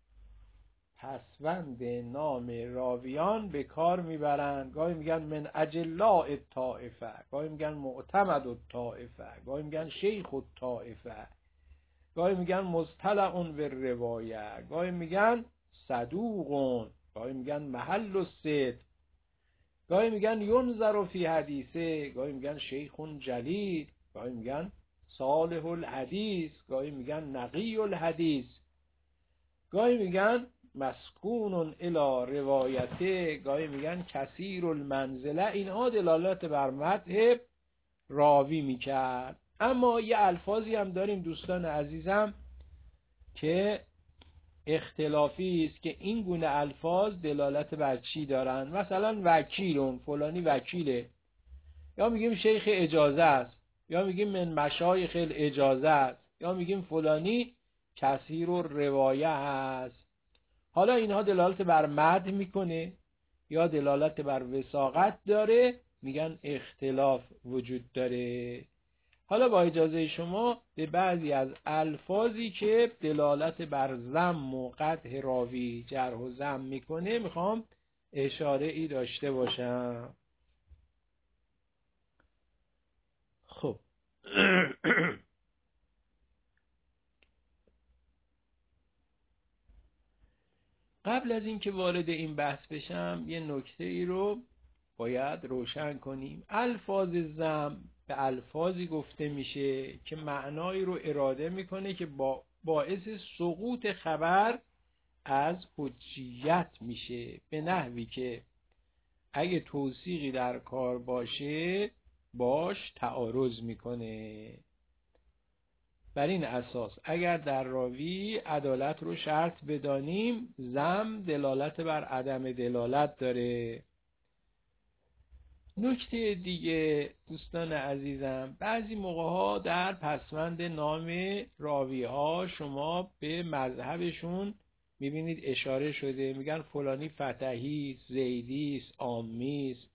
پسوند نام راویان به کار میبرند. گاهی میگن من اجلاء الطائفه، گاهی میگن معتمد الطائفه، گاهی میگن شیخ الطائفه، گاهی میگن مصطلح بالروایه، گاهی میگن صدوق، گاهی میگن محل الصدق، گاهی میگن ینظر فی حدیثه، گاهی میگن شیخ جلیل، گاهی میگن صالح الحدیث، گاهی میگن نقی الحدیث، گاهی میگن مسکون الی روایته، گاهی میگن کثیر المنزله. اینها دلالت بر مدح راوی میکرد. اما یه الفاظی هم داریم دوستان عزیزم که اختلافی است که این گونه الفاظ دلالت بر چی دارن. مثلا وکیلون، فلانی وکیله، یا میگیم شیخ اجازه است، یا میگیم من مشایخ الاجازه است، یا میگیم فلانی کثیر الروایه است. حالا اینها دلالت بر مدح میکنه یا دلالت بر وثاقت داره، میگن اختلاف وجود داره. حالا با اجازه شما به بعضی از الفاظی که دلالت بر ذم و قدح راوی، جرح و ذم میکنه میخوام اشاره ای داشته باشم. خب قبل از اینکه وارد این بحث بشم یه نکته ای رو باید روشن کنیم. الفاظ ذم به الفاظی گفته میشه که معنایی رو اراده میکنه که باعث سقوط خبر از حجیت میشه، به نحوی که اگه توثیقی در کار باشه باش تعارض میکنه. بر این اساس اگر در راوی عدالت رو شرط بدانیم، ذم دلالت بر عدم دلالت داره. نکته دیگه دوستان عزیزم، بعضی موقع‌ها در پسوند نام راوی ها شما به مذهبشون میبینید اشاره شده، میگن فلانی فتحی، زیدی، عامی است.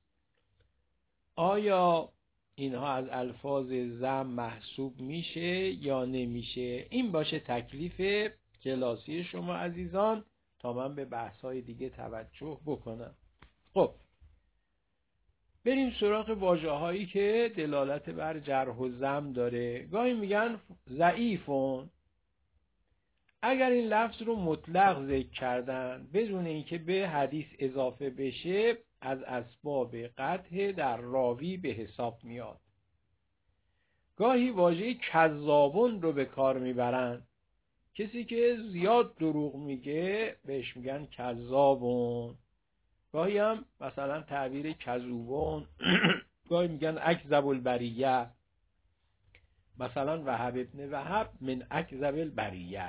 آیا اینها از الفاظ ذم محسوب میشه یا نمیشه؟ این باشه تکلیف کلاسی شما عزیزان تا من به بحث‌های دیگه توجه بکنم. خب بریم سراغ واژه‌هایی که دلالت بر جرح و ذم داره. گاهی میگن ضعیفون. اگر این لفظ رو مطلق ذکر کردن بدون اینکه به حدیث اضافه بشه، از اسباب قدح در راوی به حساب میاد. گاهی واژه کذابون رو به کار میبرن. کسی که زیاد دروغ میگه بهش میگن کذابون. گاهی هم مثلا تعبیر کذوبون گاهی میگن اکذب البریه، مثلا وهب ابن وهب من اکذب البریه.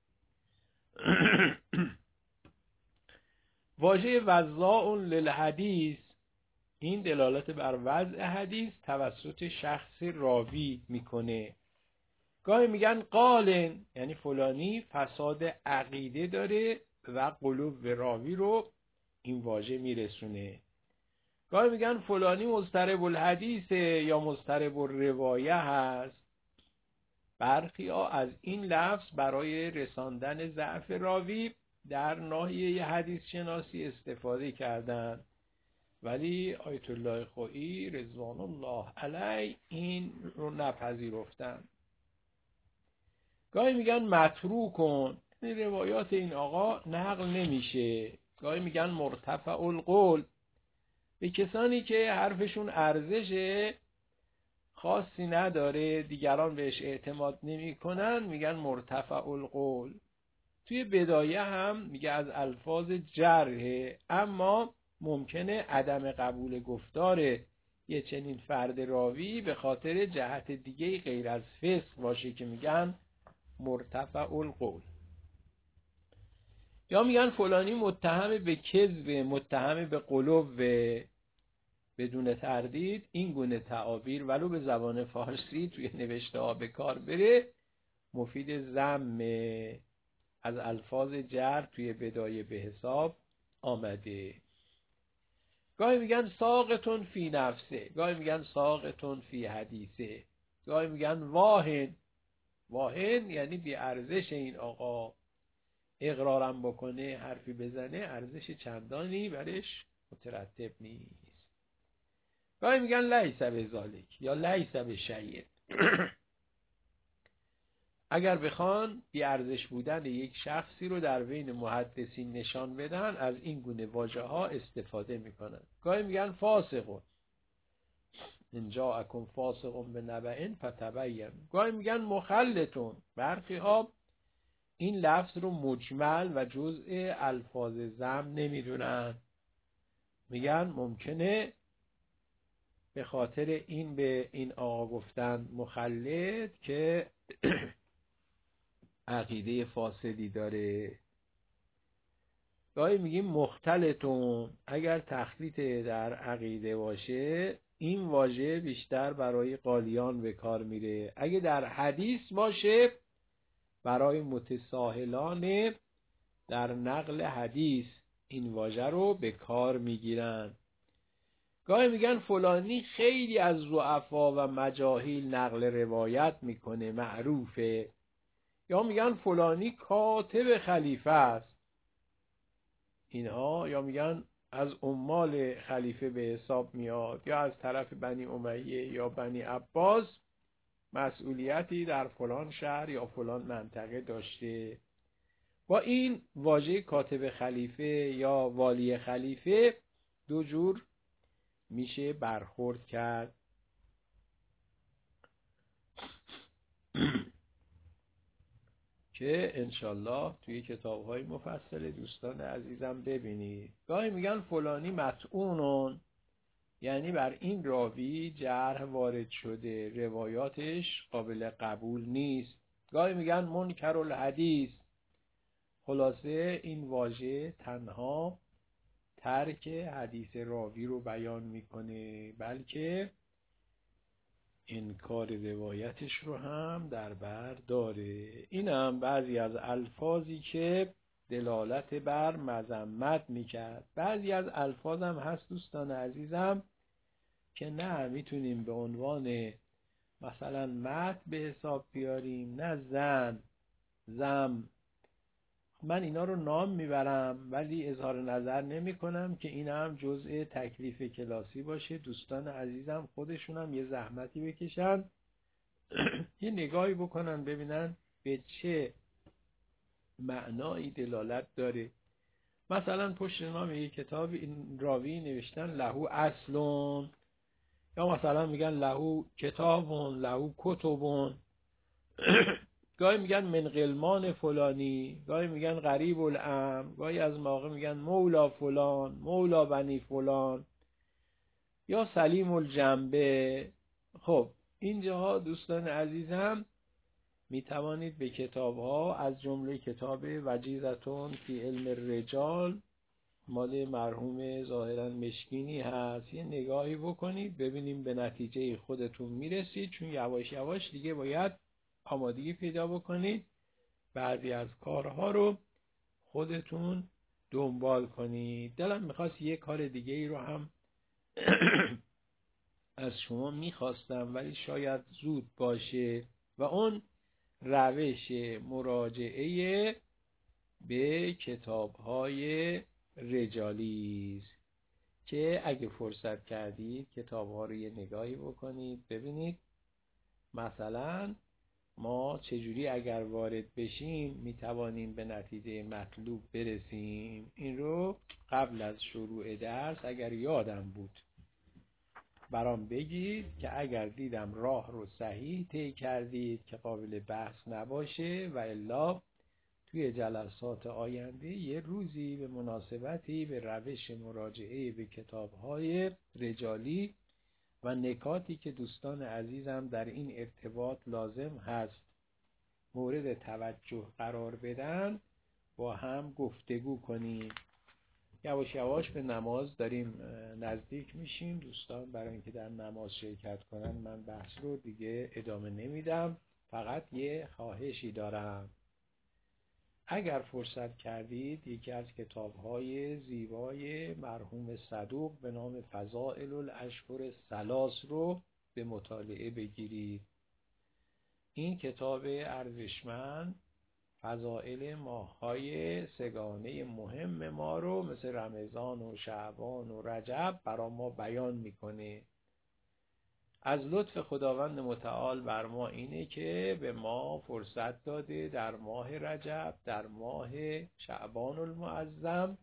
واژه وضاع للحدیث، این دلالت بر وضع حدیث توسط شخص راوی میکنه. گاهی میگن قالن، یعنی فلانی فساد عقیده داره و قلوب راوی رو این واژه میرسونه. گاهی میگن فلانی مضطرب الحدیث یا مضطرب الروایه هست. برخی ها از این لفظ برای رساندن ضعف راوی در ناحیه حدیث شناسی استفاده کردند ولی آیت الله خویی رضوان الله علیه این رو نپذیرفتن. گاهی میگن متروک کن، این روایات این آقا نقل نمیشه. گاهی میگن مرتفع القول، به کسانی که حرفشون ارزش خاصی نداره، دیگران بهش اعتماد نمیکنن، میگن مرتفع القول. توی بدایه هم میگه از الفاظ جرحه، اما ممکنه عدم قبول گفتار یه چنین فرد راوی به خاطر جهت دیگه غیر از فسق باشه که میگن مرتفع القول. یا میگن فلانی متهم به کذب، متهم به غلو، بدون تردید این گونه تعابیر ولو به زبان فارسی توی نوشته ها به کار بره مفید ذم از الفاظ جر توی بدایه به حساب آمده. گاهی میگن ساقتون فی نفسه، گاهی میگن ساقتون فی حدیثه، گاهی میگن واهن. واهن یعنی بی ارزش این آقا، اقرارم بکنه حرفی بزنه ارزش چندانی برش مترتب نیست. گاهی میگن لیس بذالک یا لیس بشیء. اگر بخوان بی ارزش بودن یک شخصی رو در بین محدثین نشان بدن از این گونه واژه ها استفاده میکنن. گاهی میگن فاسقون، ان جاءکم فاسق بنبأ فتبین. گاهی میگن مخلطون، برخی ها این لفظ رو مجمل و جزء الفاظ ذم نمیدونن، میگن ممکنه به خاطر این به این آقا گفتن مخلط که عقیده فاسدی داره. گاهی میگیم مختلطون، اگر تخلیط در عقیده باشه این واژه بیشتر برای قالیان به کار میره. اگه در حدیث باشه برای متساهلان در نقل حدیث این واژه رو به کار میگیرن. گاهی میگن فلانی خیلی از ضعفا و مجاهیل نقل روایت میکنه، معروفه. یا میگن فلانی کاتب خلیفه است اینها، یا میگن از عمال خلیفه به حساب میاد، یا از طرف بنی امیه یا بنی عباس مسئولیتی در فلان شهر یا فلان منطقه داشته. با این واژه کاتب خلیفه یا والی خلیفه دو جور میشه برخورد کرد. که انشالله توی کتاب‌های مفصل دوستان عزیزم ببینید. گاهی میگن فلانی مطعونون، یعنی بر این راوی جرح وارد شده، روایاتش قابل قبول نیست. گاهی میگن منکر الحدیث. خلاصه این واژه تنها ترک حدیث راوی رو بیان میکنه، بلکه انکار روایتش رو هم در بر داره. این هم بعضی از الفاظی که دلالت بر مذمت میکرد. بعضی از الفاظ هم هست دوستان عزیزم که نه میتونیم به عنوان مثلا مدح به حساب بیاریم، نه ذم. من اینا رو نام میبرم ولی اظهار نظر نمی کنم که این هم جزء تکلیف کلاسی باشه. دوستان عزیزم خودشون هم یه زحمتی بکشن یه نگاهی بکنن ببینن به چه معنایی دلالت داره. مثلا پشت نام یک کتاب این راوی نوشتن لهو اصلون، یا مثلا میگن لهو کتابون، لهو کتبون. گاهی میگن من غلمان فلانی، گاهی میگن غریب الامر، گاهی از موقع میگن مولا فلان، مولا بنی فلان، یا سلیم الجنبه. خب اینجاها دوستان عزیزم میتوانید به کتاب ها از جمله کتاب وجیزتون فی علم الرجال مال مرحوم ظاهرا مشکینی هست یه نگاهی بکنید ببینیم به نتیجه خودتون میرسید، چون یواش یواش دیگه باید آمادگی پیدا بکنید بعضی از کارها رو خودتون دنبال کنید. دلم میخواست یه کار دیگه ای رو هم از شما میخواستم ولی شاید زود باشه و اون روش مراجعه به کتاب‌های رجالی است. که اگه فرصت کردید کتاب‌ها رو یه نگاهی بکنید، ببینید مثلا ما چجوری اگر وارد بشیم میتوانیم به نتیجه مطلوب برسیم. این رو قبل از شروع درس اگر یادم بود برام بگید که اگر دیدم راه رو صحیح طی کردید که قابل بحث نباشه، و الا توی جلسات آینده یه روزی به مناسبتی به روش مراجعه به کتاب‌های رجالی و نکاتی که دوستان عزیزم در این ارتباط لازم هست مورد توجه قرار بدن با هم گفتگو کنیم. یواش یواش به نماز داریم نزدیک میشیم دوستان. برای اینکه در نماز شرکت کنن من بحث رو دیگه ادامه نمیدم، فقط یه خواهشی دارم. اگر فرصت کردید یکی از کتاب‌های زیبای مرحوم صدوق به نام فضائل الاشهر الثلاث رو به مطالعه بگیرید. این کتاب ارزشمند فضائل ماه‌های سگانه مهم ما رو مثل رمضان و شعبان و رجب برای ما بیان میکنه. از لطف خداوند متعال بر ما اینه که به ما فرصت داده در ماه رجب، در ماه شعبان المعظم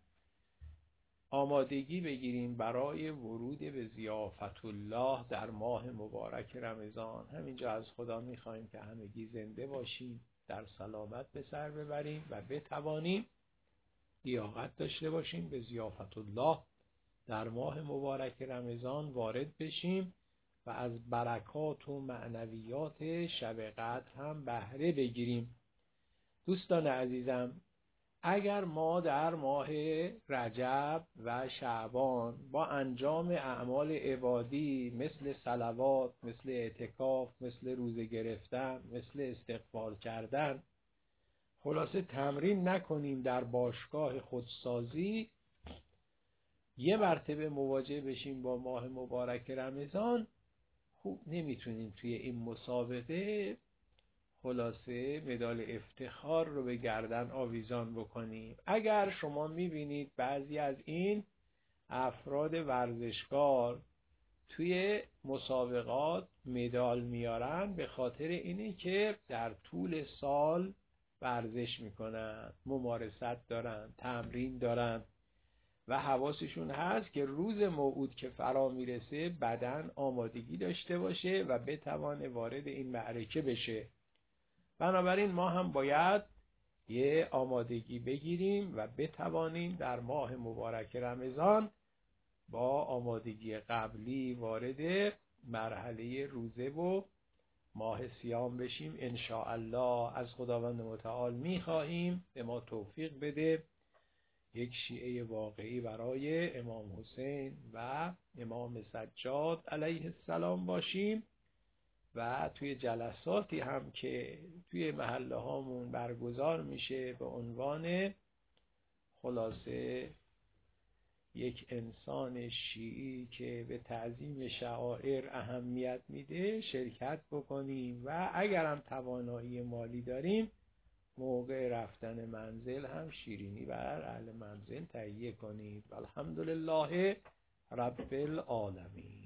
آمادگی بگیریم برای ورود به ضیافت الله در ماه مبارک رمضان. همینجا از خدا میخوایم که همگی زنده باشیم، در سلامت به سر ببریم و بتوانیم لیاقت داشته باشیم به ضیافت الله در ماه مبارک رمضان وارد بشیم و از برکات و معنویات شب قدر هم بهره بگیریم. دوستان عزیزم، اگر ما در ماه رجب و شعبان با انجام اعمال عبادی مثل صلوات، مثل اعتکاف، مثل روزه گرفتن، مثل استغفار کردن خلاصه تمرین نکنیم در باشگاه خودسازی، یه مرتبه مواجه بشیم با ماه مبارک رمضان، خوب نمیتونیم توی این مسابقه خلاصه مدال افتخار رو به گردن آویزان بکنیم. اگر شما میبینید بعضی از این افراد ورزشکار توی مسابقات مدال میارن، به خاطر اینه که در طول سال ورزش میکنن، ممارست دارن، تمرین دارن و حواسشون هست که روز موعود که فرا میرسه بدن آمادگی داشته باشه و بتوانه وارد این معرکه بشه. بنابراین ما هم باید یه آمادگی بگیریم و بتوانیم در ماه مبارک رمضان با آمادگی قبلی وارد مرحله روزه و ماه صیام بشیم. ان شاء الله از خداوند متعال می‌خواهیم به ما توفیق بده یک شیعه واقعی برای امام حسین و امام سجاد علیه السلام باشیم و توی جلساتی هم که توی محله هامون برگزار میشه به عنوان خلاصه یک انسان شیعی که به تعظیم شعائر اهمیت میده شرکت بکنیم و اگرم توانایی مالی داریم موقع رفتن منزل هم شیرینی بر اهل منزل تهیه کنید. الحمدلله رب العالمین.